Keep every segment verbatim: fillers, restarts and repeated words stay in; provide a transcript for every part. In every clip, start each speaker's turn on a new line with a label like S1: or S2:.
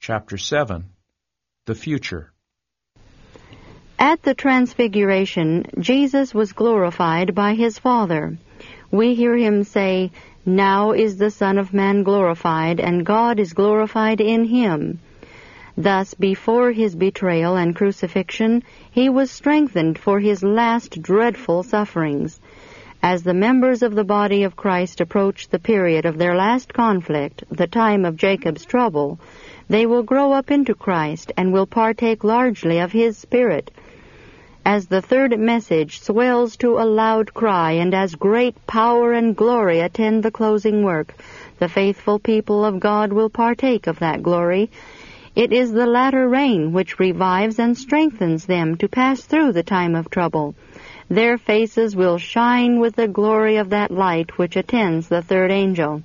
S1: Chapter seven. The Future.
S2: At the Transfiguration, Jesus was glorified by his Father. We hear him say, "Now is the Son of Man glorified, and God is glorified in him." Thus, before his betrayal and crucifixion, he was strengthened for his last dreadful sufferings. As the members of the body of Christ approach the period of their last conflict, the time of Jacob's trouble, they will grow up into Christ and will partake largely of his Spirit. As the third message swells to a loud cry, and as great power and glory attend the closing work, the faithful people of God will partake of that glory. It is the latter rain which revives and strengthens them to pass through the time of trouble. Their faces will shine with the glory of that light which attends the third angel.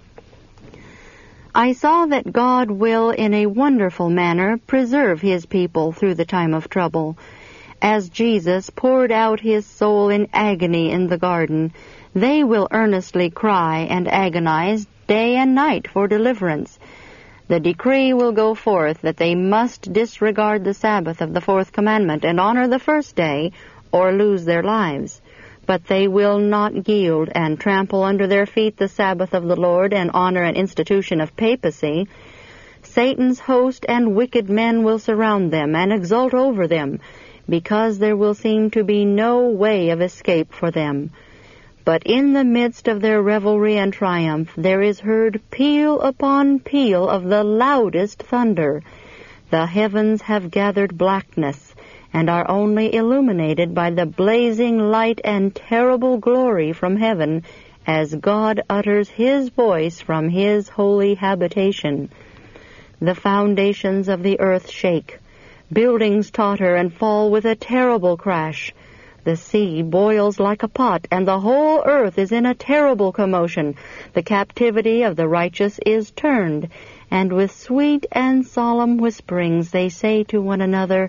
S2: I saw that God will in a wonderful manner preserve his people through the time of trouble. As Jesus poured out his soul in agony in the garden, they will earnestly cry and agonize day and night for deliverance. The decree will go forth that they must disregard the Sabbath of the fourth commandment and honor the first day, or lose their lives. But they will not yield and trample under their feet the Sabbath of the Lord and honor an institution of papacy. Satan's host and wicked men will surround them and exult over them, because there will seem to be no way of escape for them. But in the midst of their revelry and triumph there is heard peal upon peal of the loudest thunder. The heavens have gathered blackness, and are only illuminated by the blazing light and terrible glory from heaven, as God utters his voice from his holy habitation. The foundations of the earth shake. Buildings totter and fall with a terrible crash. The sea boils like a pot, and the whole earth is in a terrible commotion. The captivity of the righteous is turned, and with sweet and solemn whisperings they say to one another,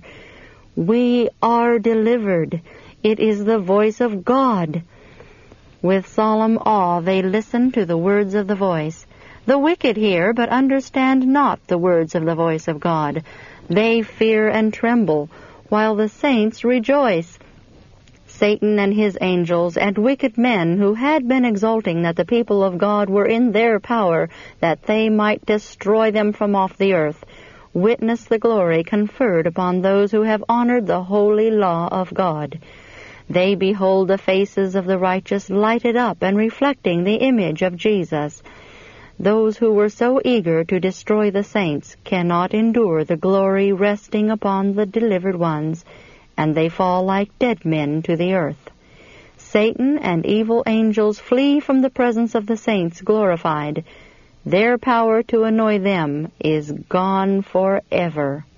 S2: "We are delivered. It is the voice of God." With solemn awe they listen to the words of the voice. The wicked hear, but understand not the words of the voice of God. They fear and tremble, while the saints rejoice. Satan and his angels and wicked men who had been exulting that the people of God were in their power, that they might destroy them from off the earth, witness the glory conferred upon those who have honored the holy law of God. They behold the faces of the righteous lighted up and reflecting the image of Jesus. Those who were so eager to destroy the saints cannot endure the glory resting upon the delivered ones, and they fall like dead men to the earth. Satan and evil angels flee from the presence of the saints glorified. Their power to annoy them is gone forever.